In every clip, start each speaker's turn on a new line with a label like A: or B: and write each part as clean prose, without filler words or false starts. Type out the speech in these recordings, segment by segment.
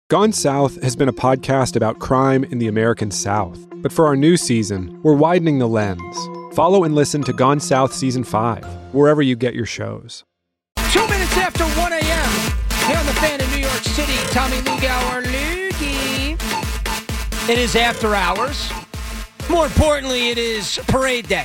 A: Gone South has been a podcast about crime in the American South. But for our new season, we're widening the lens. Follow and listen to Gone South Season 5, wherever you get your shows.
B: 2 minutes after 1 a.m. here on The Fan in New York City. Tommy Lugauer, Lukey. It is after hours. More importantly, it is parade day.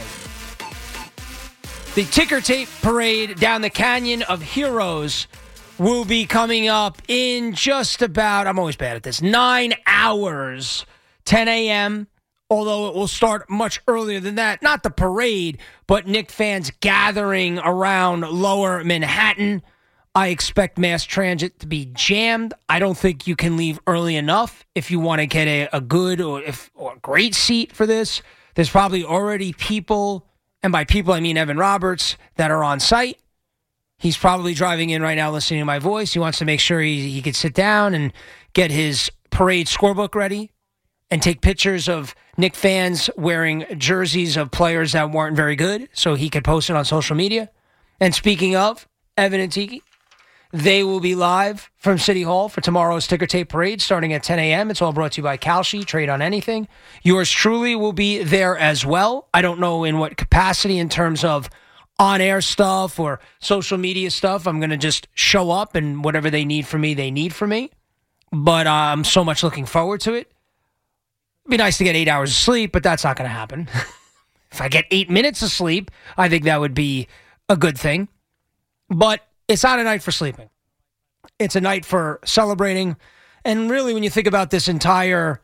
B: The ticker tape parade down the Canyon of Heroes will be coming up in just about, I'm always bad at this, 9 hours, 10 a.m., although it will start much earlier than that. Not the parade, but Knicks fans gathering around Lower Manhattan. I expect mass transit to be jammed. I don't think you can leave early enough if you want to get a good or a great seat for this. There's probably already people, and by people I mean Evan Roberts, that are on site. He's probably driving in right now listening to my voice. He wants to make sure he could sit down and get his parade scorebook ready and take pictures of Knicks fans wearing jerseys of players that weren't very good so he could post it on social media. And speaking of Evan and Tiki, they will be live from City Hall for tomorrow's ticker tape parade starting at 10 a.m. It's all brought to you by Kalshi, Trade on Anything. Yours truly will be there as well. I don't know in what capacity in terms of on-air stuff or social media stuff. I'm going to just show up, and whatever they need from me, they need from me. But I'm so much looking forward to it. It'd be nice to get 8 hours of sleep, but that's not going to happen. If I get 8 minutes of sleep, I think that would be a good thing. But it's not a night for sleeping. It's a night for celebrating. And really, when you think about this entire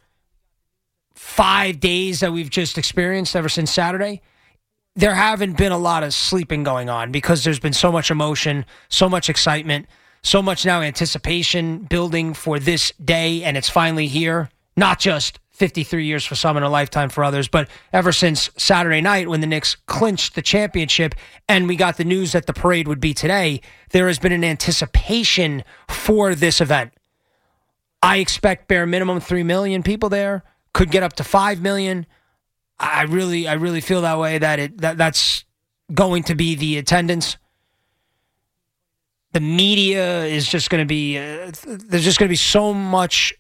B: 5 days that we've just experienced ever since Saturday, there haven't been a lot of sleeping going on because there's been so much emotion, so much excitement, so much now anticipation building for this day, and it's finally here. Not just 53 years for some and a lifetime for others, but ever since Saturday night when the Knicks clinched the championship and we got the news that the parade would be today, there has been an anticipation for this event. I expect bare minimum 3 million people there, could get up to 5 million. I really feel that way, that's going to be the attendance. The media is just going to be, there's just going to be so much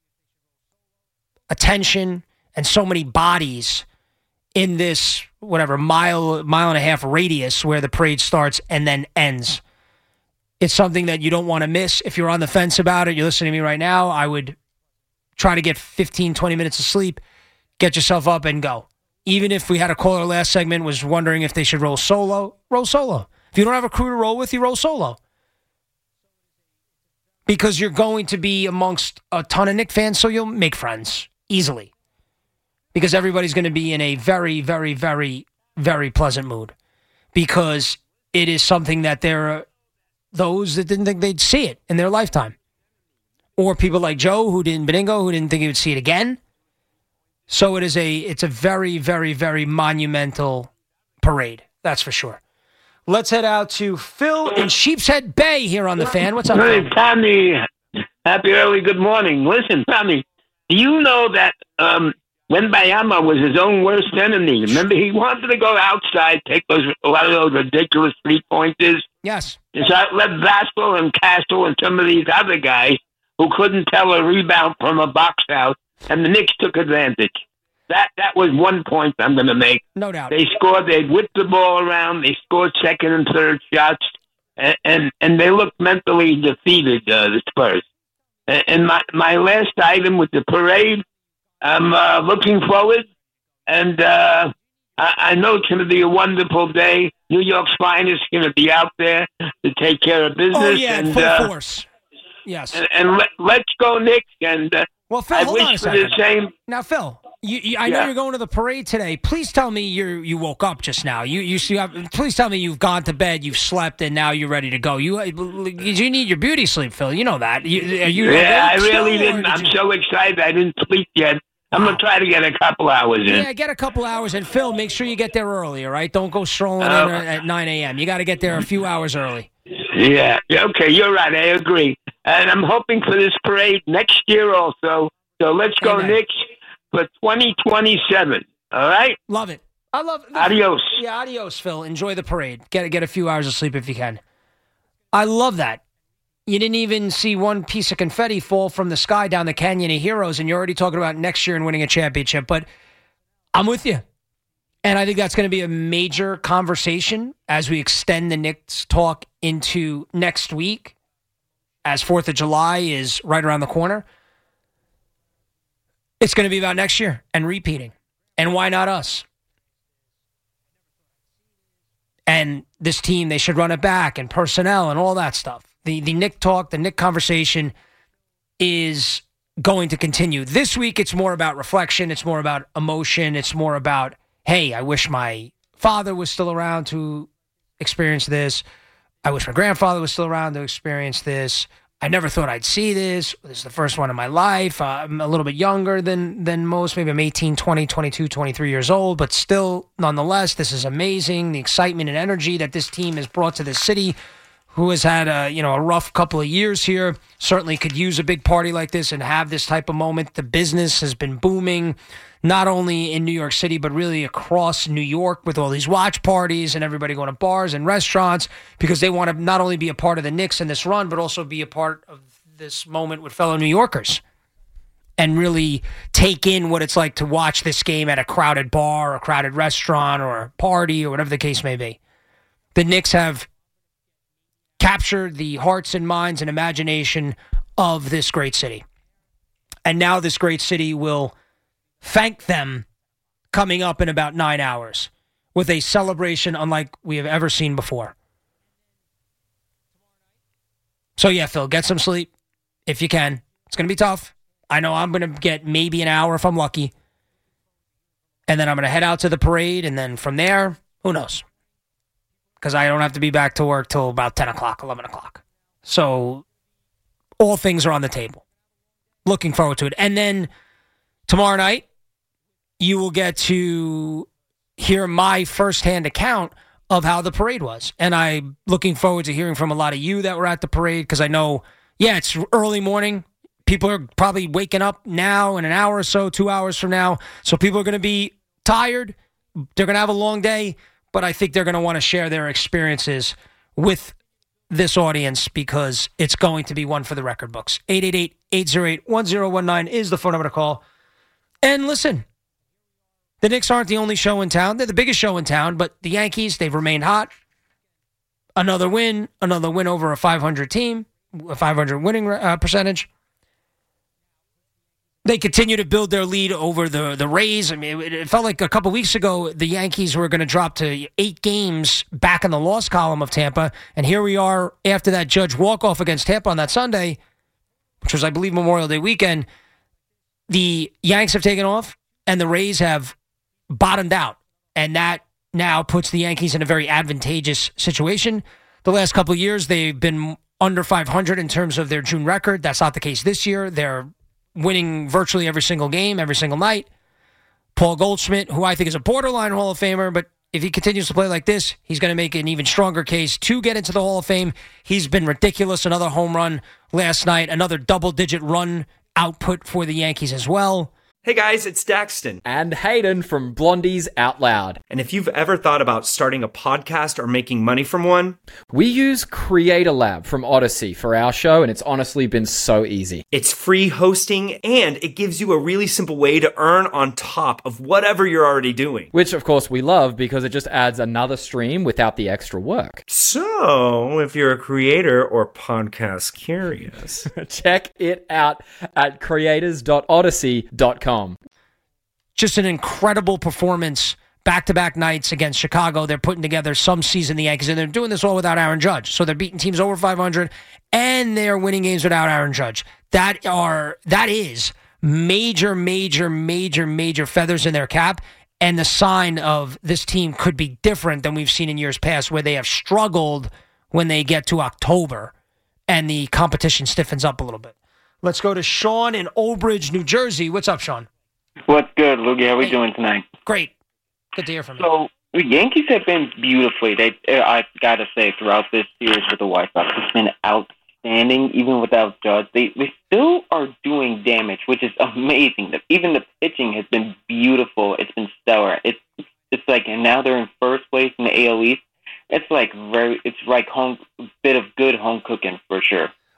B: attention and so many bodies in this, mile and a half radius where the parade starts and then ends. It's something that you don't want to miss. If you're on the fence about it, you're listening to me right now, I would try to get 15, 20 minutes of sleep, get yourself up and go. Even if we had a caller last segment was wondering if they should roll solo, roll solo. If you don't have a crew to roll with, you roll solo. Because you're going to be amongst a ton of Knicks fans, so you'll make friends easily. Because everybody's going to be in a very, very, very, very pleasant mood. Because it is something that there are those that didn't think they'd see it in their lifetime. Or people like Joe, Benigno, who didn't think he would see it again. So it's a very, very, very monumental parade. That's for sure. Let's head out to Phil in Sheepshead Bay here on The Fan. What's up,
C: Hey,
B: Phil?
C: Tommy. Happy early good morning. Listen, Tommy, do you know that when Bayama was his own worst enemy, remember he wanted to go outside, take a lot of those ridiculous three-pointers?
B: Yes.
C: So I left Vassell and Castle and some of these other guys who couldn't tell a rebound from a box out, and the Knicks took advantage. That was one point I'm going to make.
B: No doubt.
C: They scored. They whipped the ball around. They scored second and third shots, and they looked mentally defeated, the Spurs. And my last item with the parade, I'm looking forward, and I know it's going to be a wonderful day. New York's finest going to be out there to take care of business.
B: Oh, yeah,
C: and,
B: full force. Yes.
C: And let's go, Knicks. And
B: well, Phil,
C: I
B: hold on a
C: wish for
B: second.
C: the same.
B: Now, Phil, I know you're going to the parade today. Please tell me you woke up just now. Please tell me you've gone to bed, you've slept, and now you're ready to go. You need your beauty sleep, Phil. You know that.
C: I really didn't. I'm so excited. I didn't sleep yet. I'm going to try to get a couple hours in.
B: Yeah, get a couple hours. And, Phil, make sure you get there early, all right? Don't go strolling in at 9 a.m. You got to get there a few hours early.
C: Yeah. Okay, you're right. I agree. And I'm hoping for this parade next year also. So let's go,
B: Amen.
C: Knicks, for 2027. All right?
B: Love it. I love it.
C: Adios.
B: Yeah, adios, Phil. Enjoy the parade. Get a few hours of sleep if you can. I love that. you didn't even see one piece of confetti fall from the sky down the Canyon of Heroes, and you're already talking about next year and winning a championship. But I'm with you. And I think that's going to be a major conversation as we extend the Knicks talk into next week, as 4th of July is right around the corner. It's going to be about next year and repeating. And why not us? And this team, they should run it back, and personnel and all that stuff. The Knick talk, the Knick conversation is going to continue. This week, it's more about reflection. It's more about emotion. It's more about, hey, I wish my father was still around to experience this. I wish my grandfather was still around to experience this. I never thought I'd see this. This is the first one in my life. I'm a little bit younger than most. Maybe I'm 18, 20, 22, 23 years old, but still, nonetheless, this is amazing. The excitement and energy that this team has brought to this city, who has had a rough couple of years here, certainly could use a big party like this and have this type of moment. The business has been booming, not only in New York City, but really across New York with all these watch parties and everybody going to bars and restaurants because they want to not only be a part of the Knicks in this run, but also be a part of this moment with fellow New Yorkers and really take in what it's like to watch this game at a crowded bar, or a crowded restaurant, or a party, or whatever the case may be. The Knicks have captured the hearts and minds and imagination of this great city. And now this great city will thank them coming up in about 9 hours with a celebration unlike we have ever seen before. So yeah, Phil, get some sleep if you can. It's going to be tough. I know I'm going to get maybe an hour if I'm lucky. And then I'm going to head out to the parade, and then from there, who knows? Because I don't have to be back to work till about 10 o'clock, 11 o'clock. So all things are on the table. Looking forward to it. And then tomorrow night, you will get to hear my firsthand account of how the parade was. And I'm looking forward to hearing from a lot of you that were at the parade, because I know, yeah, it's early morning. People are probably waking up now in an hour or so, 2 hours from now. So people are going to be tired. They're going to have a long day. But I think they're going to want to share their experiences with this audience because it's going to be one for the record books. 888-808-1019 is the phone number to call. And listen, the Knicks aren't the only show in town. They're the biggest show in town, but the Yankees, they've remained hot. Another win over a 500 team, a 500 winning percentage. They continue to build their lead over the Rays. I mean, it felt like a couple weeks ago the Yankees were going to drop to 8 games back in the loss column of Tampa. And here we are after that Judge walk-off against Tampa on that Sunday, which was, I believe, Memorial Day weekend. The Yanks have taken off, and the Rays have bottomed out. And that now puts the Yankees in a very advantageous situation. The last couple of years, they've been under 500 in terms of their June record. That's not the case this year. They're winning virtually every single game, every single night. Paul Goldschmidt, who I think is a borderline Hall of Famer, but if he continues to play like this, he's going to make an even stronger case to get into the Hall of Fame. He's been ridiculous. Another home run last night, another double-digit run output for the Yankees as well.
D: Hey guys, it's Daxton.
E: And Hayden from Blondies Out Loud.
D: And if you've ever thought about starting a podcast or making money from one,
E: we use Creator Lab from Odyssey for our show, and it's honestly been so easy.
D: It's free hosting, and it gives you a really simple way to earn on top of whatever you're already doing.
E: Which, of course, we love because it just adds another stream without the extra work.
D: So, if you're a creator or podcast curious,
E: check it out at creators.odyssey.com.
B: Just an incredible performance back-to-back nights against Chicago. They're putting together some season, the Yankees, and they're doing this all without Aaron Judge. So they're beating teams over 500, and they're winning games without Aaron Judge. That is major feathers in their cap, and the sign of this team could be different than we've seen in years past, where they have struggled when they get to October, and the competition stiffens up a little bit. Let's go to Sean in Old Bridge, New Jersey. What's up, Sean?
F: What's good, Loogie? How we doing tonight?
B: Great. Good to hear from you.
F: So, the Yankees have been beautifully, I got to say, throughout this series with the White Sox, it's been outstanding, even without Judge. They still are doing damage, which is amazing. Even the pitching has been beautiful. It's been stellar. It's like, and now they're in first place in the AL East. It's like a bit of good home cooking for sure.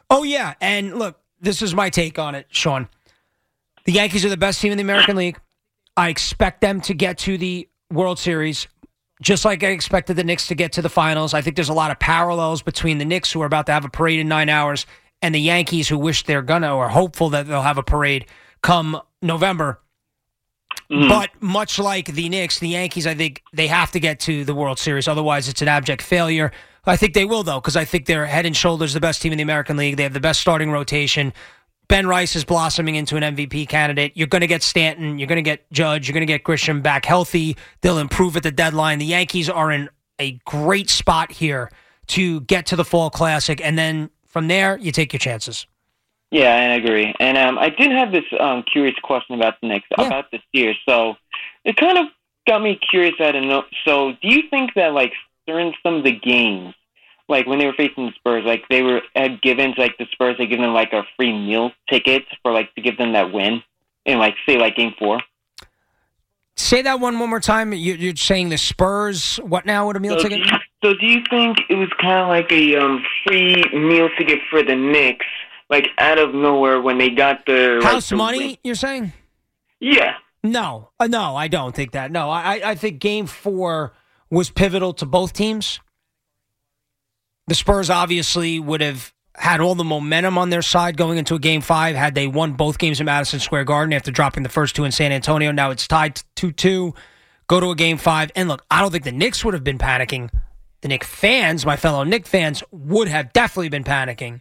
B: Oh, yeah. And look, this is my take on it, Sean. The Yankees are the best team in the American League. I expect them to get to the World Series, just like I expected the Knicks to get to the finals. I think there's a lot of parallels between the Knicks, who are about to have a parade in 9 hours, and the Yankees, who wish they're going to, or hopeful that they'll have a parade come November. Mm-hmm. But much like the Knicks, the Yankees, I think they have to get to the World Series. Otherwise, it's an abject failure. I think they will, though, because I think they're head and shoulders the best team in the American League. They have the best starting rotation. Ben Rice is blossoming into an MVP candidate. You're going to get Stanton. You're going to get Judge. You're going to get Grisham back healthy. They'll improve at the deadline. The Yankees are in a great spot here to get to the Fall Classic, and then from there, you take your chances.
F: Yeah, I agree. And I did have this curious question about the Knicks, about this year. So it kind of got me curious. I don't know. So do you think that, like, during some of the games, like when they were facing the Spurs, like they had given, like the Spurs had given them like a free meal ticket for like to give them that win in like say like Game 4?
B: Say that one more time. You're saying the Spurs, what now with a meal ticket?
F: So do you think it was kind of like a free meal ticket for the Knicks, like out of nowhere when they got the
B: house money, you're saying?
F: Yeah.
B: No, I don't think that. No, I think Game 4 was pivotal to both teams. The Spurs obviously would have had all the momentum on their side going into a Game 5 had they won both games in Madison Square Garden after dropping the first two in San Antonio. Now it's tied 2-2. Go to a Game 5. And look, I don't think the Knicks would have been panicking. The Knicks fans, my fellow Knicks fans, would have definitely been panicking.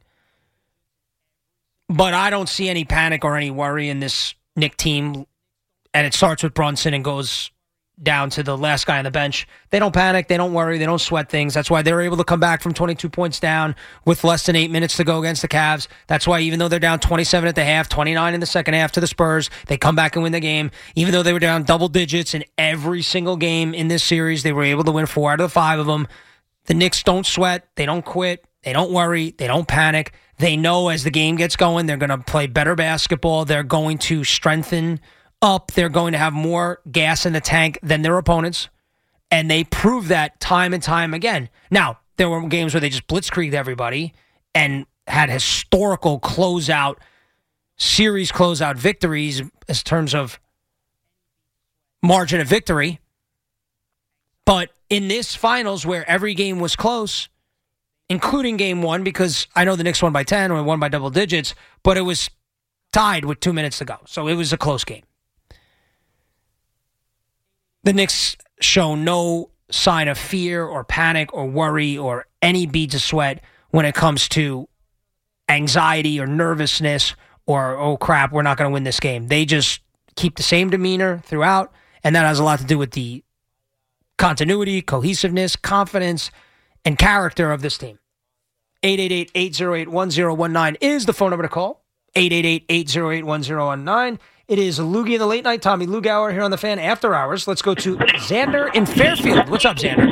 B: But I don't see any panic or any worry in this Knicks team. And it starts with Brunson and goes down to the last guy on the bench. They don't panic. They don't worry. They don't sweat things. That's why they're able to come back from 22 points down with less than 8 minutes to go against the Cavs. That's why even though they're down 27 at the half, 29 in the second half to the Spurs, they come back and win the game. Even though they were down double digits in every single game in this series, they were able to win 4 out of the 5 of them. The Knicks don't sweat. They don't quit. They don't worry. They don't panic. They know as the game gets going, they're going to play better basketball. They're going to strengthen up. They're going to have more gas in the tank than their opponents, and they prove that time and time again. Now, there were games where they just blitzkrieged everybody and had historical series closeout victories in terms of margin of victory. But in this finals where every game was close, including Game 1, because I know the Knicks won by 10 or won by double digits, but it was tied with 2 minutes to go. So it was a close game. The Knicks show no sign of fear or panic or worry or any beads of sweat when it comes to anxiety or nervousness or, oh, crap, we're not going to win this game. They just keep the same demeanor throughout, and that has a lot to do with the continuity, cohesiveness, confidence, and character of this team. 888-808-1019 is the phone number to call. 888-808-1019. It is Loogie in the late night. Tommy Lugauer here on the Fan After Hours. Let's go to Xander in Fairfield. What's up, Xander?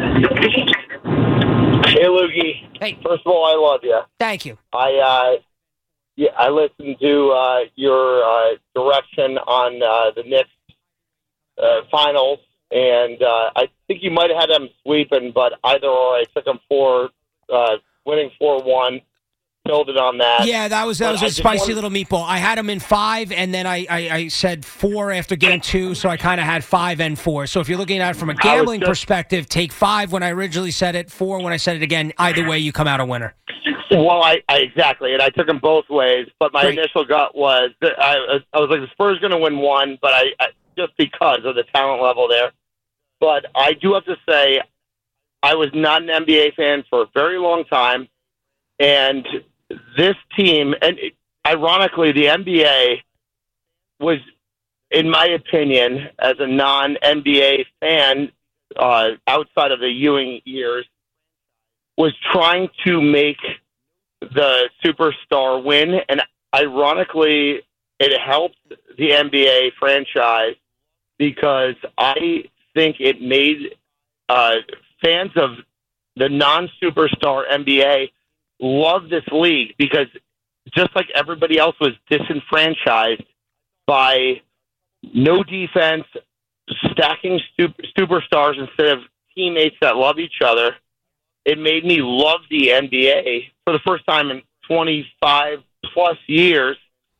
G: Hey, Loogie.
B: Hey.
G: First of all, I love you.
B: Thank you.
G: I listened to your direction on the Knicks finals, and I think you might have had them sweeping, but either or, I took them for winning 4-1. Killed it on that.
B: Yeah, that was a spicy little meatball. I had them in 5, and then I said 4 after Game 2, so I kind of had 5 and 4. So if you're looking at it from a gambling perspective, take 5 when I originally said it, 4 when I said it again. Either way, you come out a winner.
G: Well, I exactly, and I took them both ways. But my initial gut was that I was like, the Spurs going to win 1, but I just because of the talent level there. But I do have to say, I was not an NBA fan for a very long time, and this team, and ironically, the NBA was, in my opinion, as a non-NBA fan, outside of the Ewing years, was trying to make the superstar win. And ironically, it helped the NBA franchise because I think it made fans of the non-superstar NBA love this league, because just like everybody else was disenfranchised by no defense, stacking superstars instead of teammates that love each other, it made me love the NBA for the first time in 25-plus years,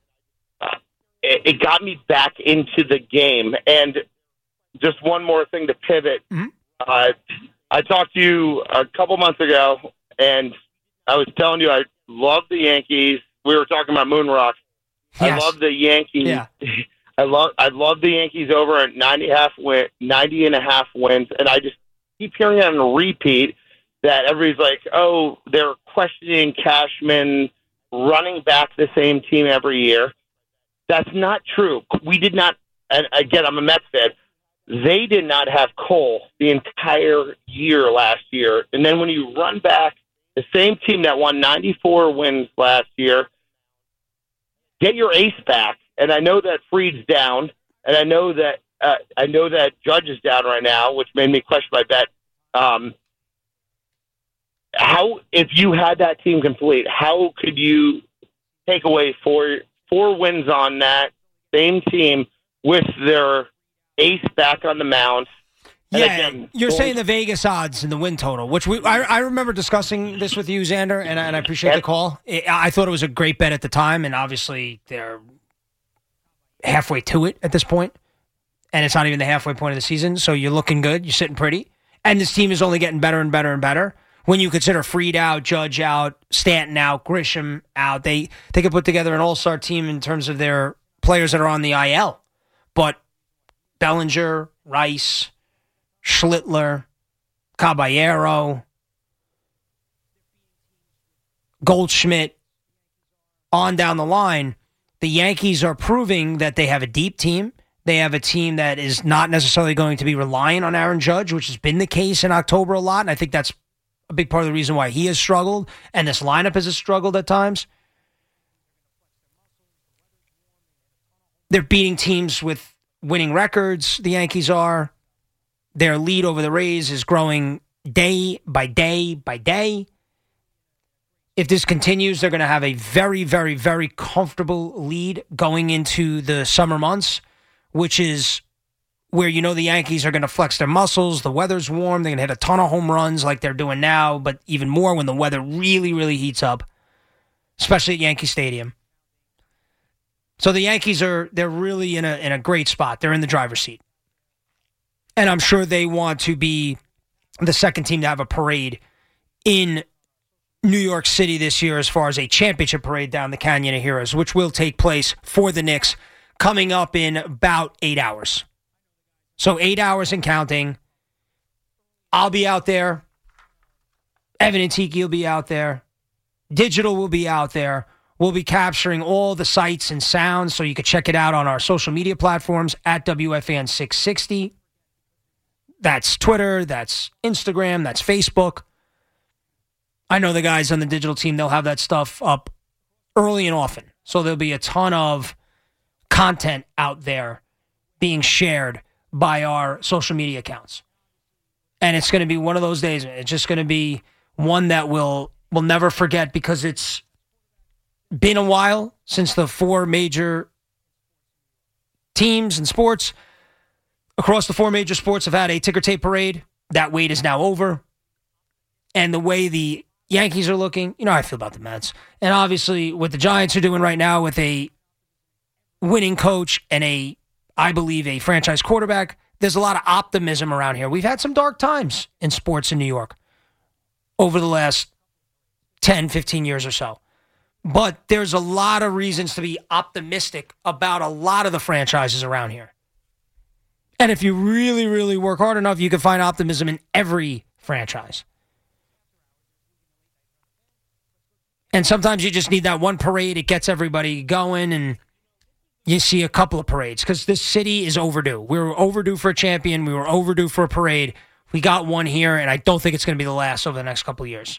G: it got me back into the game. And just one more thing to pivot.
B: Mm-hmm.
G: I talked to you a couple months ago, and I was telling you I love the Yankees. We were talking about Moon Rock.
B: Yes.
G: I love the Yankees.
B: Yeah.
G: I love the Yankees over at 90.5 wins, and I just keep hearing on repeat that everybody's like, oh, they're questioning Cashman running back the same team every year. That's not true. We did not, and again, I'm a Mets fan, they did not have Cole the entire year last year. And then when you run back the same team that won 94 wins last year, get your ace back. And I know that Fried's down, and I know that Judge is down right now, which made me question my bet. How, if you had that team complete, how could you take away four wins on that same team with their ace back on the mound? And
B: yeah,
G: again,
B: you're saying the Vegas odds and the win total, which I remember discussing this with you, Xander, and I appreciate the call. I thought it was a great bet at the time, and obviously they're halfway to it at this point, and it's not even the halfway point of the season, so you're looking good, you're sitting pretty, and this team is only getting better and better and better. When you consider Fried out, Judge out, Stanton out, Grisham out, they could put together an all-star team in terms of their players that are on the IL. But Bellinger, Rice, Schlittler, Caballero, Goldschmidt, on down the line, the Yankees are proving that they have a deep team. They have a team that is not necessarily going to be relying on Aaron Judge, which has been the case in October a lot, and I think that's a big part of the reason why he has struggled, and this lineup has struggled at times. They're beating teams with winning records, the Yankees are. Their lead over the Rays is growing day by day by day. If this continues, they're going to have a very, very, very comfortable lead going into the summer months, which is where you know the Yankees are going to flex their muscles. The weather's warm. They're going to hit a ton of home runs like they're doing now, but even more when the weather really, really heats up, especially at Yankee Stadium. So the Yankees they're really in a great spot. They're in the driver's seat. And I'm sure they want to be the second team to have a parade in New York City this year as far as a championship parade down the Canyon of Heroes, which will take place for the Knicks coming up in about 8 hours. So 8 hours and counting. I'll be out there. Evan and Tiki will be out there. Digital will be out there. We'll be capturing all the sights and sounds, so you can check it out on our social media platforms at WFAN660. That's Twitter, that's Instagram, that's Facebook. I know the guys on the digital team, they'll have that stuff up early and often. So there'll be a ton of content out there being shared by our social media accounts. And it's going to be one of those days. It's just going to be one that we'll never forget, because it's been a while since the four major teams and sports across the four major sports have had a ticker tape parade. That wait is now over. And the way the Yankees are looking, you know how I feel about the Mets. And obviously what the Giants are doing right now with a winning coach and I believe, a franchise quarterback, there's a lot of optimism around here. We've had some dark times in sports in New York over the last 10, 15 years or so. But there's a lot of reasons to be optimistic about a lot of the franchises around here. And if you really, really work hard enough, you can find optimism in every franchise. And sometimes you just need that one parade. It gets everybody going, and you see a couple of parades, because this city is overdue. We were overdue for a champion. We were overdue for a parade. We got one here, and I don't think it's going to be the last over the next couple of years.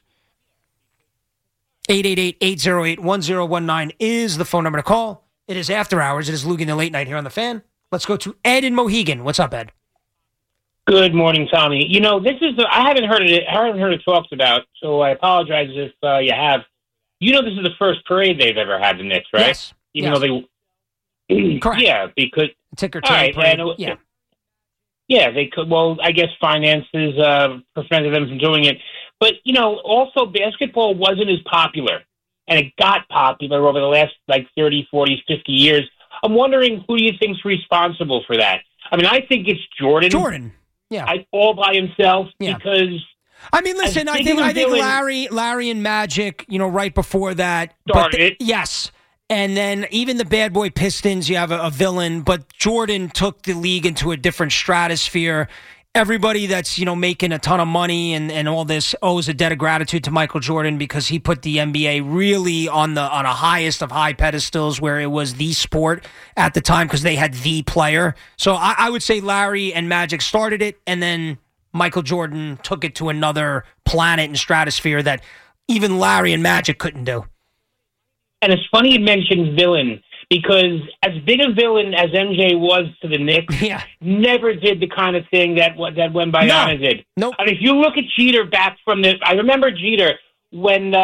B: 888-808-1019 is the phone number to call. It is after hours. It is Lugin the Late Night here on The Fan. Let's go to Ed in Mohegan. What's up, Ed?
H: Good morning, Tommy. You know, this is I haven't heard it talked about, so I apologize if you have. You know, this is the first parade they've ever had, the Knicks, right?
B: Yes.
H: Even though they,
B: correct.
H: Yeah, because
B: ticker tape parade.
H: Yeah, they could. Well, I guess finances prevented them from doing it. But you know, also basketball wasn't as popular and it got popular over the last 30, 40, 50 years. I'm wondering who do you think's responsible for that? I mean, I think it's Jordan.
B: Jordan, yeah,
H: all by himself because.
B: I mean, listen, I think Larry and Magic, right before that
H: started it.
B: Yes. And then even the bad boy Pistons, you have a villain, but Jordan took the league into a different stratosphere. Everybody that's, making a ton of money and all this owes a debt of gratitude to Michael Jordan because he put the NBA really on a highest of high pedestals where it was the sport at the time because they had the player. So I would say Larry and Magic started it, and then Michael Jordan took it to another planet and stratosphere that even Larry and Magic couldn't do.
H: And it's funny you mentioned villain because as big a villain as MJ was to the Knicks, never did the kind of thing that Wembanyama did.
B: Nope.
H: I mean, if you look at Jeter back from I remember Jeter when,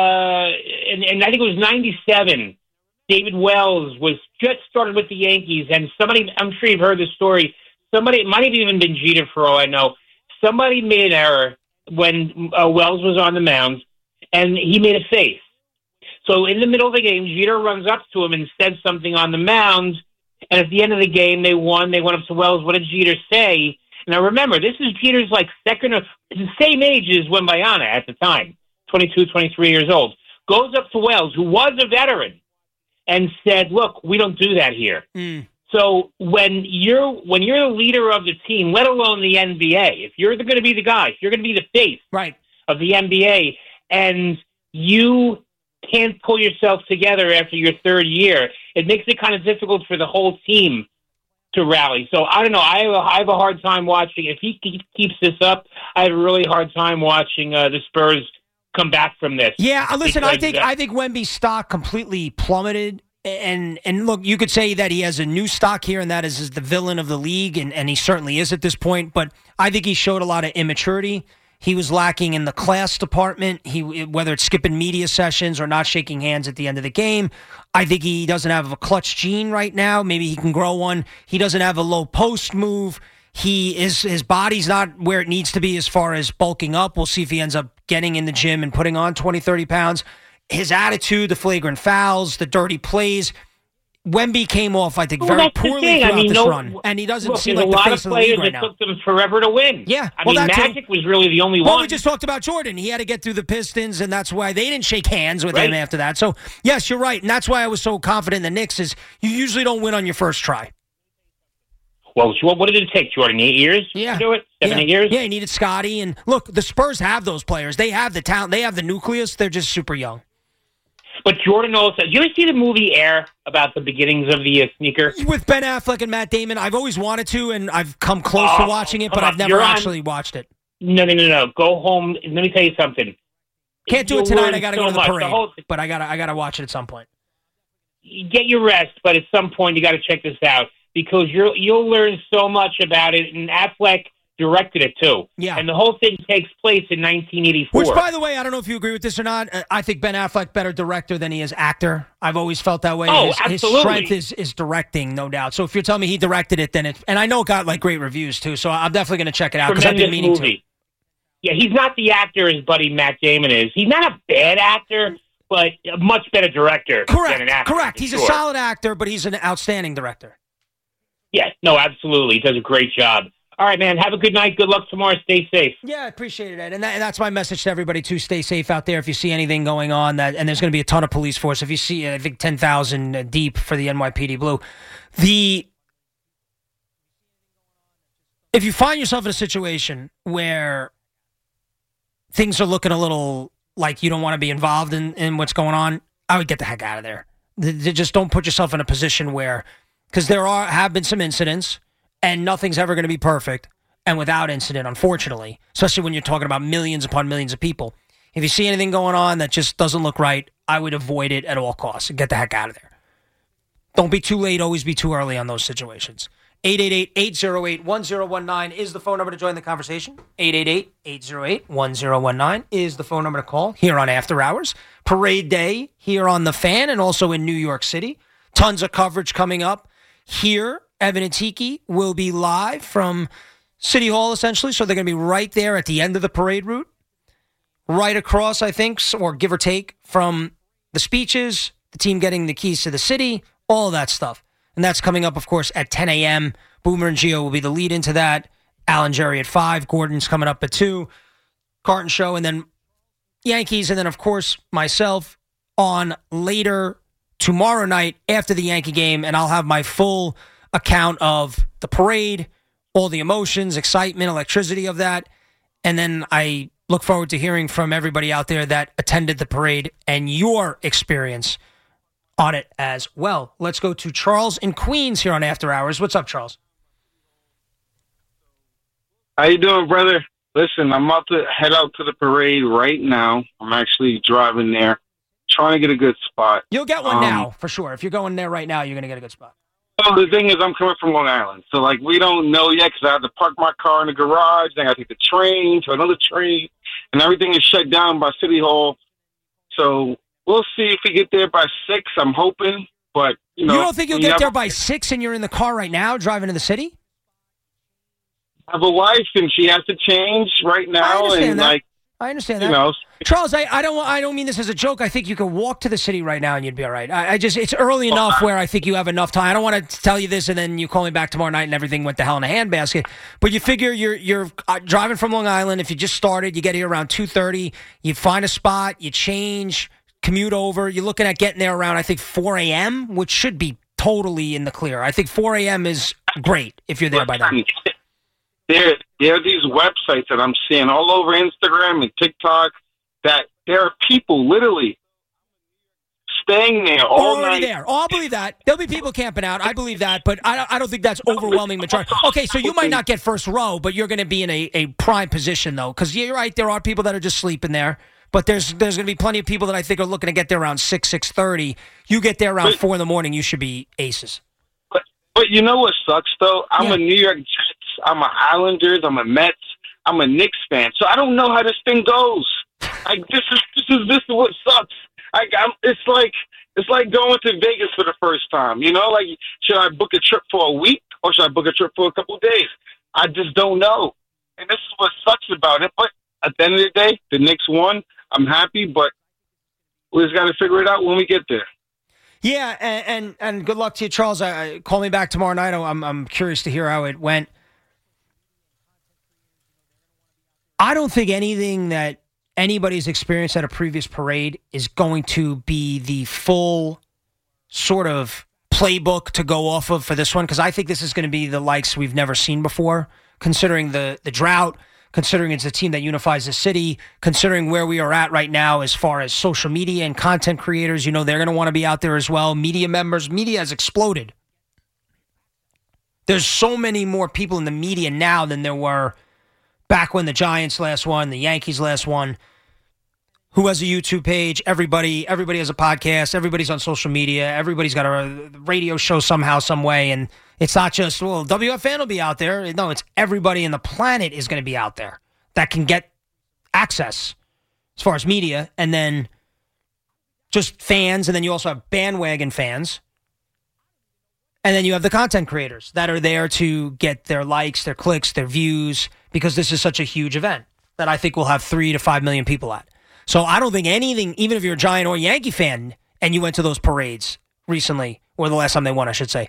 H: and I think it was 97, David Wells was just started with the Yankees, and somebody, I'm sure you've heard this story, somebody, it might have even been Jeter for all I know, somebody made an error when Wells was on the mound, and he made a face. So in the middle of the game, Jeter runs up to him and said something on the mound, and at the end of the game, they won. They went up to Wells. What did Jeter say? And I remember, this is Jeter's second or the same age as Wembanyama at the time, 22, 23 years old. Goes up to Wells, who was a veteran, and said, look, we don't do that here. So when you're the leader of the team, let alone the NBA, if you're going to be the guy, if you're going to be the face of the NBA, and you can't pull yourself together after your third year, it makes it kind of difficult for the whole team to rally. So I don't know. I have a hard time watching. If he keeps this up, I have a really hard time watching the Spurs come back from this.
B: Yeah, listen, I think Wemby's stock completely plummeted. And look, you could say that he has a new stock here, and that is the villain of the league, and he certainly is at this point. But I think he showed a lot of immaturity. He was lacking in the class department. Whether it's skipping media sessions or not shaking hands at the end of the game. I think he doesn't have a clutch gene right now. Maybe he can grow one. He doesn't have a low post move. His body's not where it needs to be as far as bulking up. We'll see if he ends up getting in the gym and putting on 20, 30 pounds. His attitude, the flagrant fouls, the dirty plays. Wemby came off, I think, very poorly throughout this run. And he doesn't seem like the face of the league right now.
H: It took them forever to win.
B: Yeah.
H: I mean, Magic was really the only one.
B: Well, we just talked about Jordan. He had to get through the Pistons, and that's why they didn't shake hands with him after that. So, yes, you're right. And that's why I was so confident in the Knicks is you usually don't win on your first try.
H: Well, what did it take, Jordan? 8 years to do it? 7, 8 years?
B: Yeah, he needed Scotty. And look, the Spurs have those players. They have the talent. They have the nucleus. They're just super young.
H: But Jordan also, did you ever see the movie Air about the beginnings of the sneaker?
B: With Ben Affleck and Matt Damon, I've always wanted to, and I've come close to watching it, but I've never actually watched it.
H: No. Go home. Let me tell you something.
B: Can't do it tonight. I got to go to the parade, but I gotta watch it at some point.
H: Get your rest, but at some point you got to check this out because you'll learn so much about it. And Affleck directed it too.
B: Yeah.
H: And the whole thing takes place in 1984.
B: Which, by the way, I don't know if you agree with this or not. I think Ben Affleck better director than he is actor. I've always felt that way.
H: Oh,
B: his strength is directing, no doubt. So if you're telling me he directed it, then and I know it got great reviews too. So I'm definitely going to check it out because I've been meaning to.
H: Yeah, he's not the actor his buddy Matt Damon is. He's not a bad actor, but a much better director than an actor.
B: Correct. He's a solid actor, but he's an outstanding director.
H: Yeah, no, absolutely. He does a great job. All right, man. Have a good night. Good luck tomorrow. Stay safe.
B: Yeah, I appreciate it, Ed. And that's my message to everybody, too. Stay safe out there. If you see anything going on, and there's going to be a ton of police force. If you see, I think, 10,000 deep for the NYPD Blue. If you find yourself in a situation where things are looking a little like you don't want to be involved in what's going on, I would get the heck out of there. Just don't put yourself in a position where, because have been some incidents, and nothing's ever going to be perfect and without incident, unfortunately, especially when you're talking about millions upon millions of people. If you see anything going on that just doesn't look right, I would avoid it at all costs and get the heck out of there. Don't be too late, always be too early on those situations. 888-808-1019 is the phone number to join the conversation. 888-808-1019 is the phone number to call here on After Hours. Parade Day here on The Fan and also in New York City. Tons of coverage coming up here. Evan and Tiki will be live from City Hall, essentially, so they're going to be right there at the end of the parade route, right across, I think, or give or take, from the speeches, the team getting the keys to the city, all of that stuff. And that's coming up, of course, at 10 a.m. Boomer and Gio will be the lead into that. Alan Jerry at 5. Gordon's coming up at 2. Carton Show, and then Yankees, and then, of course, myself on later tomorrow night after the Yankee game, and I'll have my full account of the parade, all the emotions, excitement, electricity of that, and then I look forward to hearing from everybody out there that attended the parade and your experience on it as well. Let's go to Charles in Queens here on After Hours. What's up, Charles?
I: How you doing, brother? Listen, I'm about to head out to the parade right now. I'm actually driving there, trying to get a good spot.
B: You'll get one now, for sure. If you're going there right now, you're going to get a good spot.
I: So the thing is, I'm coming from Long Island. So, like, we don't know yet because I have to park my car in the garage. Then I take the train to another train. And everything is shut down by City Hall. So we'll see if we get there by 6, I'm hoping. But, you know.
B: You don't think you'll get there by 6 and you're in the car right now driving to the city?
I: I have a wife, and she has to change right now.
B: I understand
I: and
B: that.
I: like,
B: I understand that.
I: you know,
B: Charles, I don't mean this as a joke. I think you could walk to the city right now and you'd be all right. It's early enough where I think you have enough time. I don't want to tell you this and then you call me back tomorrow night and everything went to hell in a handbasket. But you figure you're driving from Long Island. If you just started, you get here around 2:30. You find a spot, you change, commute over. You're looking at getting there around, I think, 4 a.m., which should be totally in the clear. I think 4 a.m. is great if you're there by then.
I: There are these websites that I'm seeing all over Instagram and TikTok that there are people literally staying there all
B: already
I: night.
B: There. Oh, I'll believe that. There'll be people camping out. I believe that, but I don't think that's overwhelming majority. Okay, so you might not get first row, but you're going to be in a prime position, though, because you're right, there are people that are just sleeping there, but there's going to be plenty of people that I think are looking to get there around 6:30. You get there around 4 in the morning, you should be aces.
I: But you know what sucks, though? I'm a New York Jets, I'm a Islanders, I'm a Mets, I'm a Knicks fan, so I don't know how this thing goes. Like this is what sucks. It's like going to Vegas for the first time. You know, like should I book a trip for a week or should I book a trip for a couple of days? I just don't know, and this is what sucks about it. But at the end of the day, the Knicks won. I'm happy, but we just got to figure it out when we get there.
B: Yeah, and good luck to you, Charles. Call me back tomorrow night. I'm curious to hear how it went. I don't think anything that anybody's experienced at a previous parade is going to be the full sort of playbook to go off of for this one, because I think this is going to be the likes we've never seen before, considering the drought, considering it's a team that unifies the city, considering where we are at right now as far as social media and content creators. You know, they're going to want to be out there as well. Media members. Media has exploded. There's so many more people in the media now than there were back when the Giants last won, the Yankees last won. Who has a YouTube page? Everybody has a podcast. Everybody's on social media. Everybody's got a radio show somehow, some way. And it's not just, well, WFN will be out there. No, it's everybody in the planet is going to be out there that can get access as far as media. And then just fans. And then you also have bandwagon fans. And then you have the content creators that are there to get their likes, their clicks, their views, because this is such a huge event that I think we'll have 3 to 5 million people at. So I don't think anything, even if you're a Giant or Yankee fan and you went to those parades recently, or the last time they won, I should say,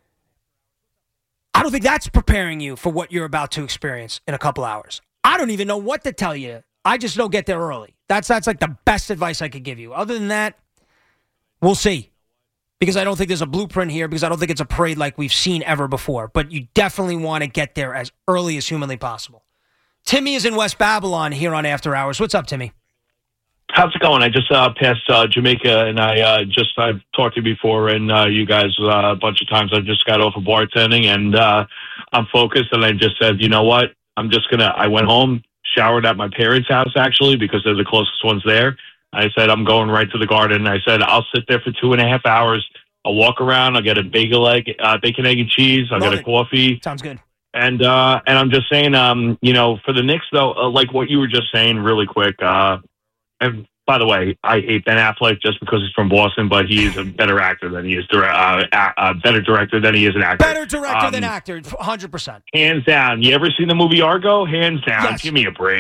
B: I don't think that's preparing you for what you're about to experience in a couple hours. I don't even know what to tell you. I just know get there early. That's like the best advice I could give you. Other than that, we'll see. Because I don't think there's a blueprint here, because I don't think it's a parade like we've seen ever before. But you definitely want to get there as early as humanly possible. Timmy is in West Babylon here on After Hours. What's up, Timmy?
J: How's it going? I just passed Jamaica, and I've talked to you before, and you guys a bunch of times. I just got off of bartending, and I'm focused, and I just said, you know what? I went home, showered at my parents' house, actually, because they're the closest ones there. I said, I'm going right to the garden. I said, I'll sit there for 2.5 hours. I'll walk around. I'll get a bacon, egg, and cheese. I'll get a coffee.
B: Sounds good.
J: And I'm just saying, for the Knicks, though, like what you were just saying really quick, and by the way, I hate Ben Affleck just because he's from Boston, but he is a better actor than he is better director than he is an actor.
B: Better director than actor, 100%.
J: Hands down. You ever seen the movie Argo? Hands down.
B: Yes.
J: Give me a break.
B: Yeah.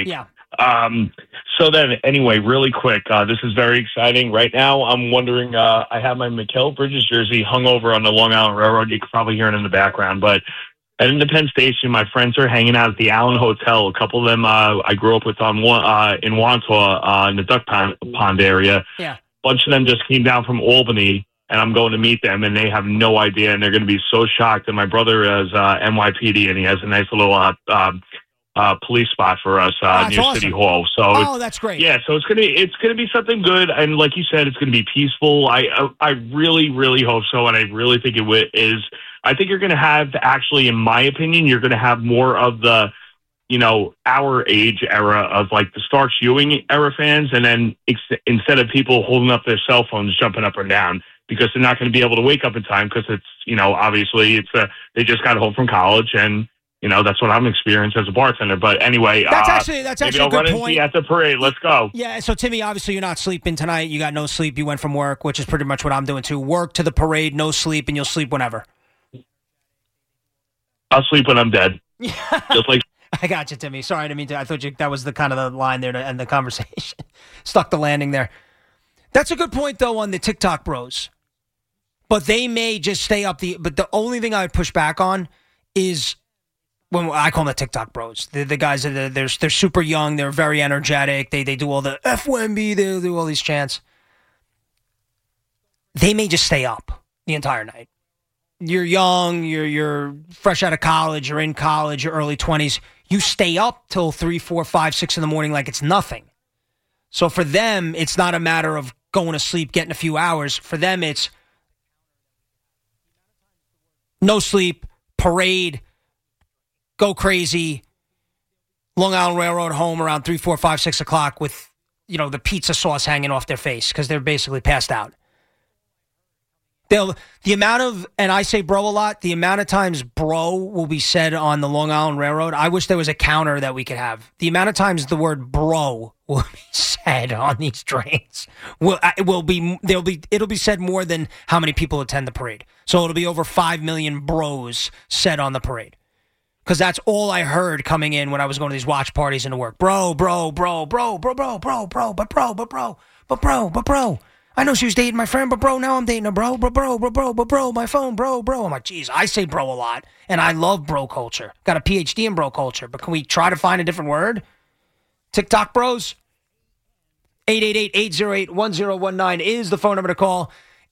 J: So then, anyway, really quick, this is very exciting. Right now, I'm wondering, I have my Mikal Bridges jersey hung over on the Long Island Railroad. You can probably hear it in the background. But at Independence Station, my friends are hanging out at the Allen Hotel. A couple of them I grew up with in Wantagh in the Duck Pond area.
B: Yeah.
J: A bunch of them just came down from Albany, and I'm going to meet them, and they have no idea, and they're going to be so shocked. And my brother is NYPD, and he has a nice little police spot for us near
B: awesome.
J: City Hall. So
B: that's great.
J: Yeah, so it's gonna be something good, and like you said, it's gonna be peaceful. I really, really hope so, and I really think it is. I think you're gonna have, actually, in my opinion, you're gonna have more of the, our age era of like the Starks Ewing era fans, and then instead of people holding up their cell phones, jumping up and down, because they're not going to be able to wake up in time because it's, obviously they just got home from college, and that's what I'm experiencing as a bartender. But anyway,
B: that's actually
J: maybe
B: a
J: I'll
B: good
J: run into
B: point.
J: you at the parade. Let's go.
B: Yeah, so Timmy, obviously you're not sleeping tonight. You got no sleep. You went from work, which is pretty much what I'm doing too. Work to the parade, no sleep, and you'll sleep whenever.
J: I'll sleep when I'm dead. Just like
B: I got you, Timmy. Sorry, I didn't mean to. I thought that was the kind of the line there to end the conversation. Stuck the landing there. That's a good point, though, on the TikTok bros. But they may just stay up but the only thing I would push back on is, when I call them the TikTok bros, the guys that they're super young, they're very energetic, they do all the F-Wemby, they do all these chants. They may just stay up the entire night. You're young, you're fresh out of college, you're in college, you're early 20s. You stay up till 3, 4, 5, 6 in the morning like it's nothing. So for them, it's not a matter of going to sleep, getting a few hours. For them, it's no sleep, parade, go crazy, Long Island Railroad home around 3, 4, 5, 6 o'clock with, the pizza sauce hanging off their face because they're basically passed out. The amount of, and I say bro a lot, the amount of times bro will be said on the Long Island Railroad, I wish there was a counter that we could have. The amount of times the word bro will be said on these trains it'll be said more than how many people attend the parade. So it'll be over 5 million bros said on the parade. Because that's all I heard coming in when I was going to these watch parties into work. Bro. I know she was dating my friend, but bro, now I'm dating her, bro. Bro, my phone, bro. I'm like, geez, I say bro a lot, and I love bro culture. Got a PhD in bro culture, but can we try to find a different word? TikTok bros? 888-808-1019 is the phone number to call.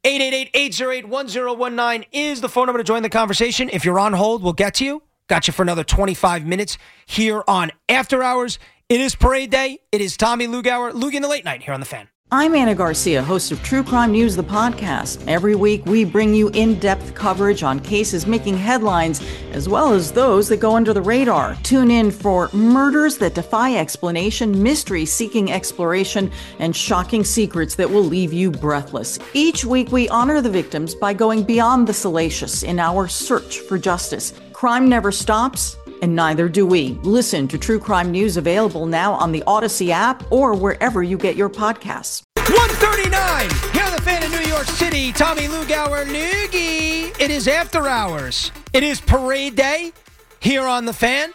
B: 888-808-1019 is the phone number to join the conversation. If you're on hold, we'll get to you. Got you for another 25 minutes here on After Hours. It is Parade Day. It is Tommy Lugauer, Luggie in the Late Night here on The Fan.
K: I'm Anna Garcia, host of True Crime News, the podcast. Every week, we bring you in-depth coverage on cases making headlines, as well as those that go under the radar. Tune in for murders that defy explanation, mystery seeking exploration, and shocking secrets that will leave you breathless. Each week, we honor the victims by going beyond the salacious in our search for justice. Crime never stops, and neither do we. Listen to True Crime News, available now on the Odyssey app or wherever you get your podcasts.
B: 139 here on The Fan in New York City. Tommy Lugauer, Noogie. It is After Hours. It is Parade Day here on The Fan.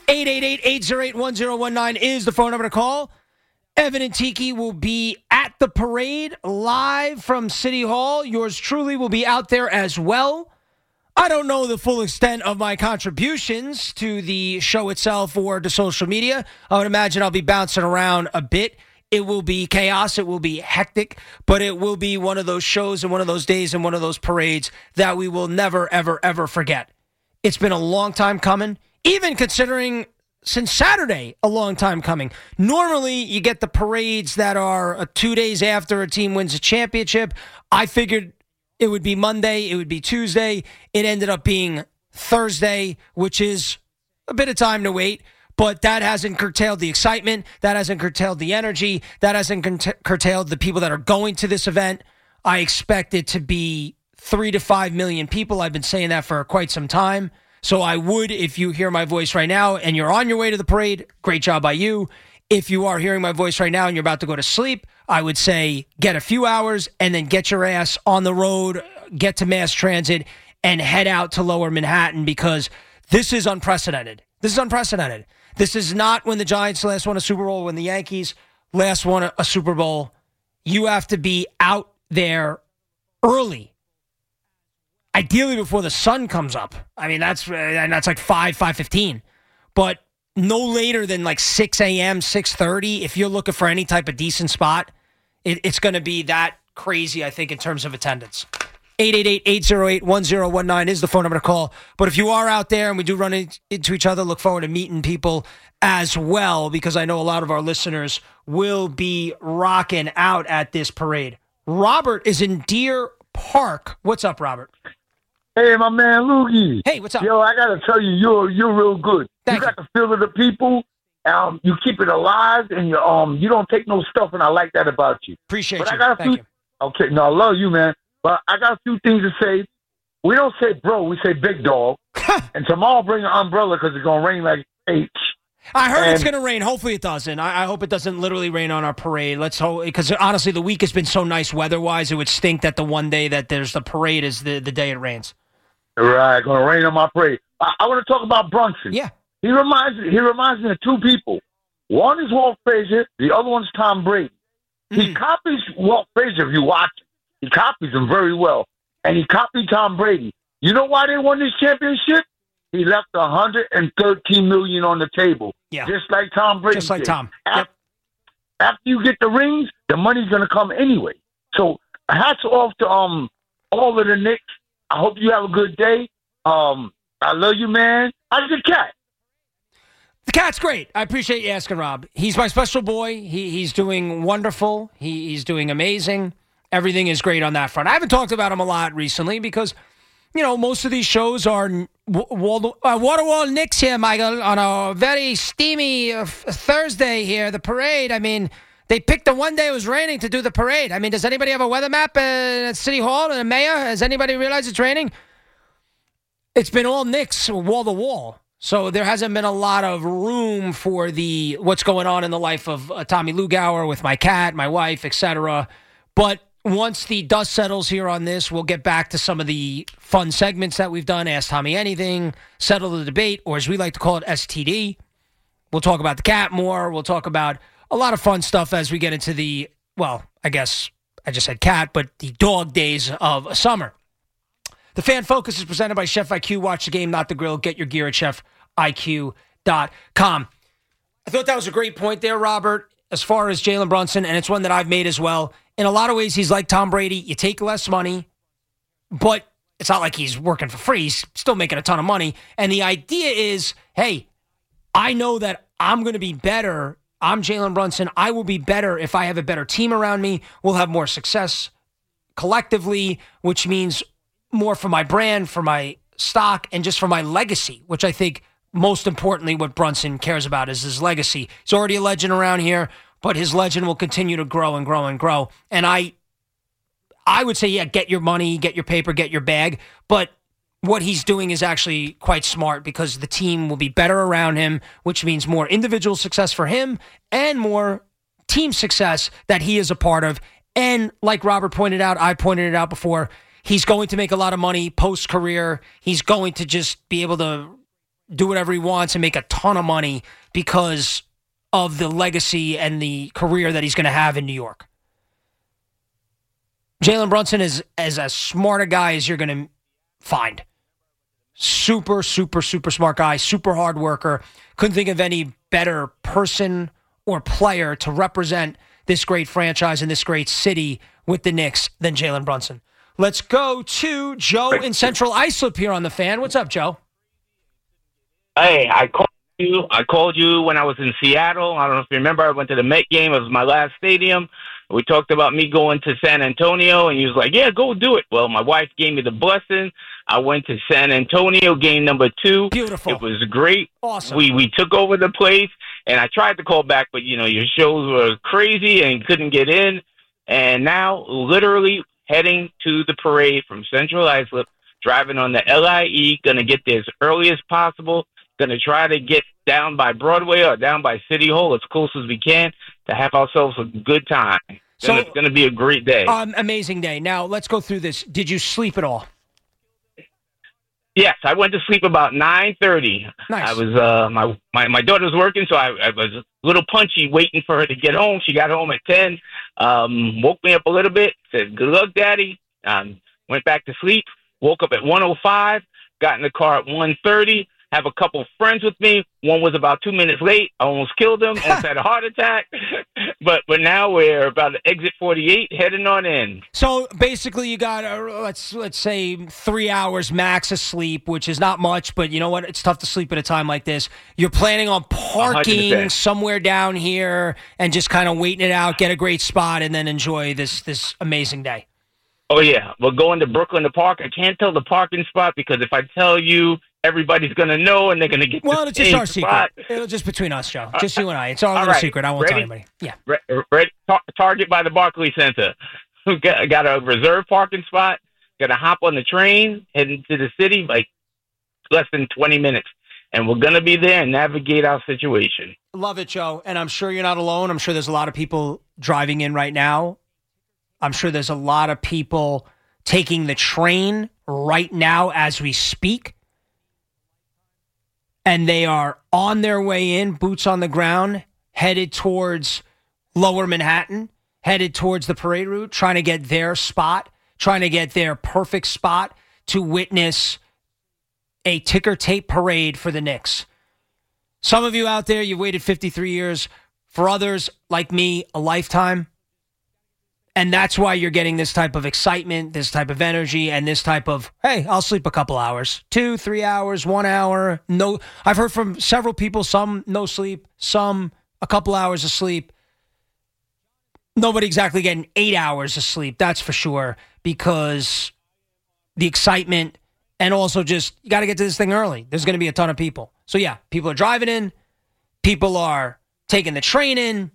B: 888-808-1019 is the phone number to call. Evan and Tiki will be at the parade live from City Hall. Yours truly will be out there as well. I don't know the full extent of my contributions to the show itself or to social media. I would imagine I'll be bouncing around a bit. It will be chaos. It will be hectic, but it will be one of those shows and one of those days and one of those parades that we will never, ever, ever forget. It's been a long time coming, even considering since Saturday, a long time coming. Normally, you get the parades that are 2 days after a team wins a championship. I figured it would be Monday, it would be Tuesday. It ended up being Thursday, which is a bit of time to wait. But that hasn't curtailed the excitement. That hasn't curtailed the energy. That hasn't curtailed the people that are going to this event. I expect it to be 3 to 5 million people. I've been saying that for quite some time. So I would, if you hear my voice right now and you're on your way to the parade, great job by you. If you are hearing my voice right now and you're about to go to sleep, I would say get a few hours and then get your ass on the road, get to mass transit, and head out to Lower Manhattan, because this is unprecedented. This is unprecedented. This is not when the Giants last won a Super Bowl, when the Yankees last won a Super Bowl. You have to be out there early. Ideally before the sun comes up. I mean, that's like 5:15. But no later than like 6 a.m., 6:30, if you're looking for any type of decent spot, it's going to be that crazy, I think, in terms of attendance. 888-808-1019 is the phone number to call. But if you are out there and we do run into each other, look forward to meeting people as well, because I know a lot of our listeners will be rocking out at this parade. Robert is in Deer Park. What's up, Robert?
L: Hey, my man, Loogie.
B: Hey, what's up?
L: Yo, I got to tell you, you're real good. You got the feel of the people. You keep it alive, and you don't take no stuff, and I like that about you.
B: Appreciate
L: but
B: you.
L: I got a few,
B: Thank you.
L: Okay, no, I love you, man. But I got a few things to say. We don't say bro, we say big dog. And tomorrow bring an umbrella because it's going to rain like H.
B: I heard it's going to rain. Hopefully it doesn't. I hope it doesn't literally rain on our parade. Let's hope, because honestly, the week has been so nice weather-wise, it would stink that the one day that there's the parade is the day it rains.
L: Right, going to rain on my parade. I want to talk about Brunson.
B: Yeah.
L: He reminds me of two people. One is Walt Frazier. The other one's Tom Brady. He copies Walt Frazier if you watch him. He copies him very well. And he copied Tom Brady. You know why they won this championship? He left $113 million on the table.
B: Yeah.
L: Just like Tom Brady.
B: Just like
L: did.
B: Tom.
L: After you get the rings, the money's going to come anyway. So hats off to all of the Knicks. I hope you have a good day. I love you, man. How's your cat?
B: The cat's great. I appreciate you asking, Rob. He's my special boy. He's doing wonderful. He's doing amazing. Everything is great on that front. I haven't talked about him a lot recently because, most of these shows are wall-to-wall Knicks here, Michael, on a very steamy Thursday here, the parade. I mean, they picked the one day it was raining to do the parade. I mean, does anybody have a weather map at City Hall and the mayor? Has anybody realized it's raining? It's been all Knicks, wall-to-wall. So there hasn't been a lot of room for what's going on in the life of Tommy Lugauer with my cat, my wife, etc. But once the dust settles here on this, we'll get back to some of the fun segments that we've done. Ask Tommy Anything, Settle the Debate, or as we like to call it, STD. We'll talk about the cat more. We'll talk about a lot of fun stuff as we get into I guess I just said cat, but the dog days of summer. The Fan Focus is presented by Chef IQ. Watch the game, not the grill. Get your gear at chefiq.com. I thought that was a great point there, Robert, as far as Jalen Brunson, and it's one that I've made as well. In a lot of ways, he's like Tom Brady. You take less money, but it's not like he's working for free. He's still making a ton of money. And the idea is, hey, I know that I'm going to be better. I'm Jalen Brunson. I will be better if I have a better team around me. We'll have more success collectively, which means more for my brand, for my stock, and just for my legacy, which I think most importantly what Brunson cares about is his legacy. He's already a legend around here, but his legend will continue to grow and grow and grow. And I would say, yeah, get your money, get your paper, get your bag. But what he's doing is actually quite smart because the team will be better around him, which means more individual success for him and more team success that he is a part of. And like Robert pointed out, I pointed it out before, he's going to make a lot of money post-career. He's going to just be able to do whatever he wants and make a ton of money because of the legacy and the career that he's going to have in New York. Jalen Brunson is as smart a guy as you're going to find. Super, super, super smart guy, super hard worker. Couldn't think of any better person or player to represent this great franchise and this great city with the Knicks than Jalen Brunson. Let's go to Joe in Central Islip here on The Fan. What's up, Joe?
M: Hey, I called you when I was in Seattle. I don't know if you remember. I went to the Met game. It was my last stadium. We talked about me going to San Antonio, and he was like, yeah, go do it. Well, my wife gave me the blessing. I went to San Antonio, game number 2.
B: Beautiful.
M: It was great.
B: Awesome.
M: We took over the place, and I tried to call back, but, your shows were crazy and couldn't get in. And now, literally heading to the parade from Central Islip, driving on the LIE, going to get there as early as possible, going to try to get down by Broadway or down by City Hall as close as we can to have ourselves a good time. So it's going to be a great day.
B: Amazing day. Now, let's go through this. Did you sleep at all?
M: Yes, I went to sleep about 9:30.
B: Nice.
M: I was my daughter was working, so I was a little punchy waiting for her to get home. She got home at 10. Woke me up a little bit. Said, "Good luck, Daddy." Went back to sleep. Woke up at 1:05. Got in the car at 1:30. Have a couple of friends with me. One was about 2 minutes late. I almost killed him. Almost had a heart attack. But now we're about to exit 48, heading on in.
B: So basically, you got let's say 3 hours max of sleep, which is not much. But you know what? It's tough to sleep at a time like this. You're planning on parking
M: 100%.
B: somewhere down here and just kind of waiting it out, get a great spot, and then enjoy this amazing day.
M: Oh yeah, we're going to Brooklyn to park. I can't tell the parking spot because if I tell you, everybody's going to know, and they're going to get
B: Well,
M: the
B: it's just
M: same
B: our
M: spot.
B: secret. It'll just between us, Joe. Just you and I. It's our
M: All
B: little
M: right.
B: secret. I won't tell
M: Ready?
B: anybody. Yeah.
M: Target by the Barclays Center. Got a reserved parking spot. Got to hop on the train, heading to the city, like less than 20 minutes. And we're going to be there and navigate our situation.
B: Love it, Joe. And I'm sure you're not alone. I'm sure there's a lot of people driving in right now. I'm sure there's a lot of people taking the train right now as we speak. And they are on their way in, boots on the ground, headed towards Lower Manhattan, headed towards the parade route, trying to get their spot, trying to get their perfect spot to witness a ticker tape parade for the Knicks. Some of you out there, you've waited 53 years. For others, like me, a lifetime. And that's why you're getting this type of excitement, this type of energy, and this type of, hey, I'll sleep a couple hours, 2, 3 hours, 1 hour. No, I've heard from several people, some no sleep, some a couple hours of sleep. Nobody exactly getting 8 hours of sleep, that's for sure, because the excitement and also just, you got to get to this thing early. There's going to be a ton of people. So yeah, people are driving in, people are taking the train in.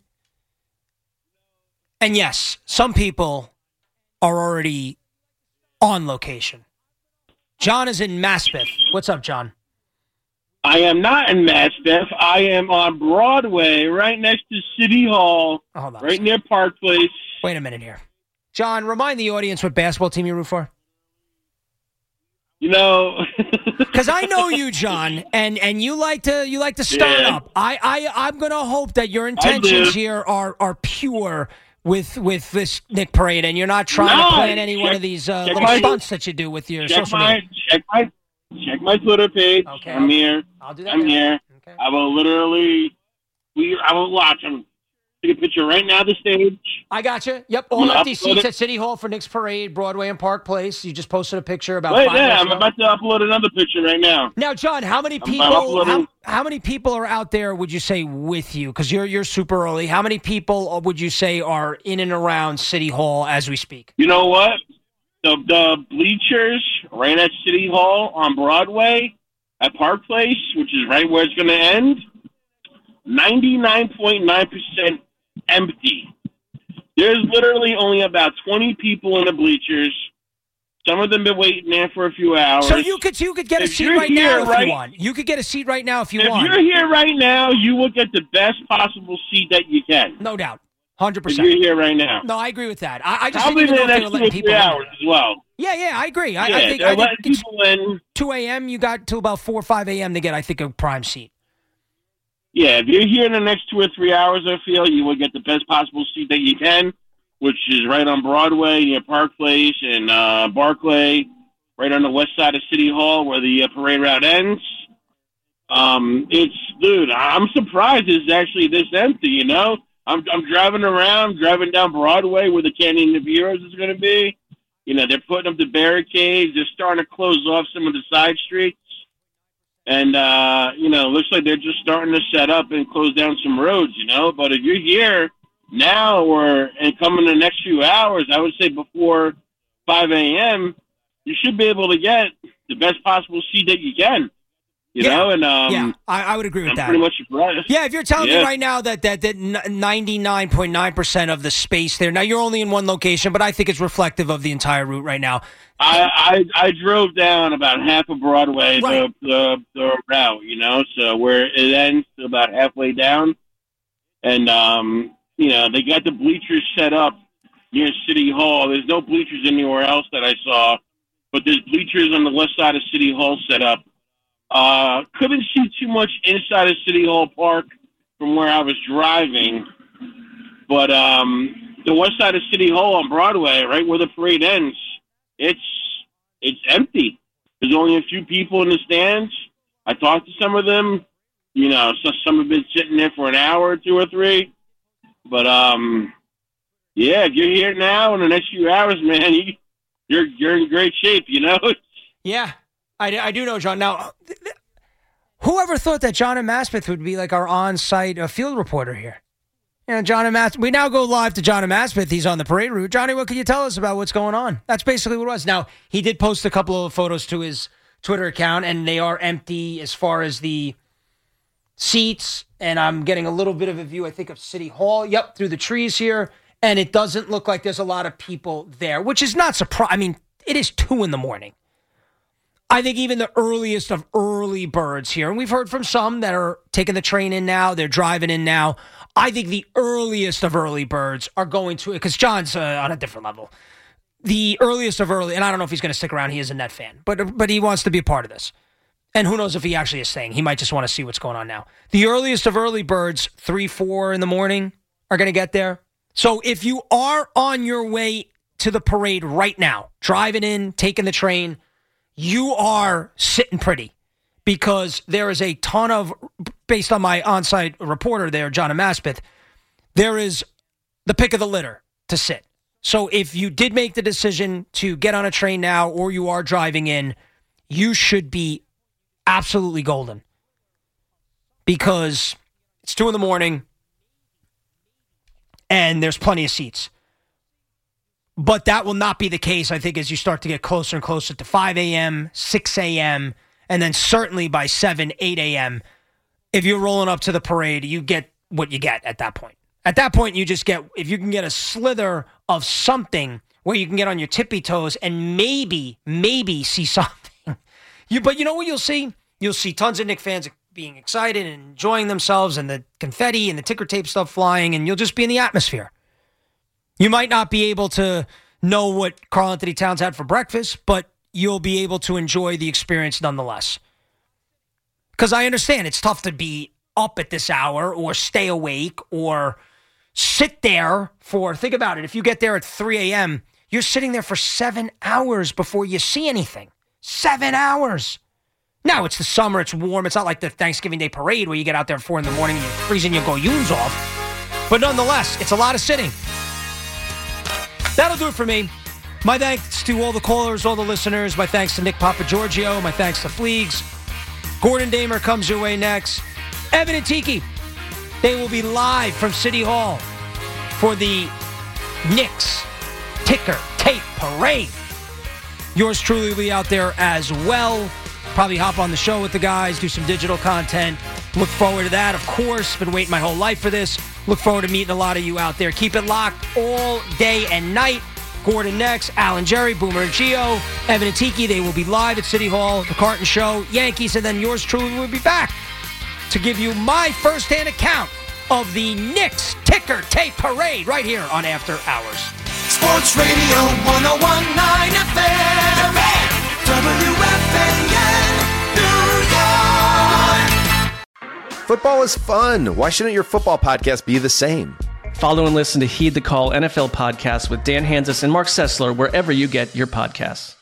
B: And yes, some people are already on location. John is in Maspeth. What's up, John?
N: I am not in Maspeth. I am on Broadway, right next to City Hall, right near Park Place.
B: Wait a minute here. John, remind the audience what basketball team you root for.
N: You know,
B: because I know you, John, and you like to stir it up. I'm going to hope that your intentions here are pure with this Knick parade, and you're not trying to plan any one of these little stunts that you do with your social media.
N: Check my Twitter page.
B: Okay,
N: I'm here.
B: I'll do that.
N: I'm here. Okay. I will watch. I'm take a picture right now of the stage.
B: I got you. Yep, all empty seats at City Hall for Knicks parade, Broadway and Park Place. You just posted a picture about 5 minutes ago.
N: I'm about to upload another picture right now.
B: Now, John, how many people? How many people are out there? Would you say with you? Because you're super early. How many people would you say are in and around City Hall as we speak?
N: You know what? The bleachers right at City Hall on Broadway at Park Place, which is right where it's going to end, 99.9% empty. There's literally only about 20 people in the bleachers. Some of them been waiting there for a few hours.
B: So you could get a seat right now if you want. You could get a seat right now if you want.
N: If you're here right now, you will get the best possible seat that you can.
B: No doubt. 100%.
N: If you're here right now.
B: No, I agree with that. I just
N: Probably
B: didn't even know if
N: the
B: they were
N: next
B: letting
N: 2 or 3
B: people
N: hours as well.
B: Yeah, I agree. I think
N: it's people in
B: 2 a.m. You got till about 4 or 5 a.m. to get, I think, a prime seat.
N: Yeah, if you're here in the next 2 or 3 hours, I feel you will get the best possible seat that you can, which is right on Broadway near Park Place and Barclay, right on the west side of City Hall where the parade route ends. Dude, I'm surprised it's actually this empty, you know? I'm driving down Broadway where the Canyon of Heroes is going to be. You know, they're putting up the barricades. They're starting to close off some of the side streets. And, looks like they're just starting to set up and close down some roads, you know. But if you're here now and coming the next few hours, I would say before 5 a.m., you should be able to get the best possible seat that you can. You know, and
B: I would agree with that.
N: Pretty much surprised.
B: Yeah, if you're telling me right now that 99.9% of the space there. Now you're only in one location, but I think it's reflective of the entire route right now.
N: I drove down about half of Broadway,
B: right.
N: the route, you know, so where it ends to about halfway down, and they got the bleachers set up near City Hall. There's no bleachers anywhere else that I saw but there's bleachers on the west side of City Hall set up. Couldn't see too much inside of City Hall Park from where I was driving, but the west side of City Hall on Broadway, right where the parade ends, it's empty. There's only a few people in the stands. I talked to some of them. So some have been sitting there for an hour or 2 or 3. But yeah, if you're here now in the next few hours, man, you're in great shape.
B: Yeah, I do know, John. Now, whoever thought that John and Maspeth would be like our on-site field reporter here? John and Maspeth. We now go live to John and Maspeth. He's on the parade route. Johnny, what can you tell us about what's going on? That's basically what it was. Now, he did post a couple of photos to his Twitter account, and they are empty as far as the seats, and I'm getting a little bit of a view, I think, of City Hall. Yep, through the trees here, and it doesn't look like there's a lot of people there, which is not surprising. I mean, it is 2 a.m. I think even the earliest of early birds here, and we've heard from some that are taking the train in now, they're driving in now. I think the earliest of early birds are going to, because John's on a different level. The earliest of early, and I don't know if he's going to stick around. He is a Net fan, but he wants to be a part of this. And who knows if he actually is staying. He might just want to see what's going on now. The earliest of early birds, 3, 4 in the morning, are going to get there. So if you are on your way to the parade right now, driving in, taking the train, you are sitting pretty, because there is a ton of, based on my on-site reporter there, John and Maspeth, there is the pick of the litter to sit. So if you did make the decision to get on a train now, or you are driving in, you should be absolutely golden, because it's 2 a.m. and there's plenty of seats. But that will not be the case, I think, as you start to get closer and closer to 5 a.m., 6 a.m., and then certainly by 7, 8 a.m., if you're rolling up to the parade, you get what you get at that point. At that point, you just get, if you can get a slither of something where you can get on your tippy toes and maybe see something. But you know what you'll see? You'll see tons of Knick fans being excited and enjoying themselves, and the confetti and the ticker tape stuff flying, and you'll just be in the atmosphere. You might not be able to know what Karl-Anthony Towns had for breakfast, but you'll be able to enjoy the experience nonetheless. Because I understand it's tough to be up at this hour or stay awake or sit there for, think about it, if you get there at 3 a.m., you're sitting there for 7 hours before you see anything. 7 hours. Now, it's the summer, it's warm. It's not like the Thanksgiving Day parade where you get out there at 4 a.m. and you're freezing your goyoons off. But nonetheless, it's a lot of sitting. That'll do it for me. My thanks to all the callers, all the listeners. My thanks to Nick Papagiorgio. My thanks to Fleegs. Gordon Damer comes your way next. Evan and Tiki, they will be live from City Hall for the Knicks Ticker Tape Parade. Yours truly will be out there as well. Probably hop on the show with the guys, do some digital content. Look forward to that, of course. Been waiting my whole life for this. Look forward to meeting a lot of you out there. Keep it locked all day and night. Gordon next, Alan Jerry, Boomer and Gio, Evan and Tiki, they will be live at City Hall, the Carton Show, Yankees, and then yours truly will be back to give you my firsthand account of the Knicks Ticker Tape Parade right here on After Hours.
O: Sports Radio 101.9 FM, WFAN, New York.
P: Football is fun. Why shouldn't your football podcast be the same?
Q: Follow and listen to Heed the Call NFL podcast with Dan Hanzus and Mark Sessler wherever you get your podcasts.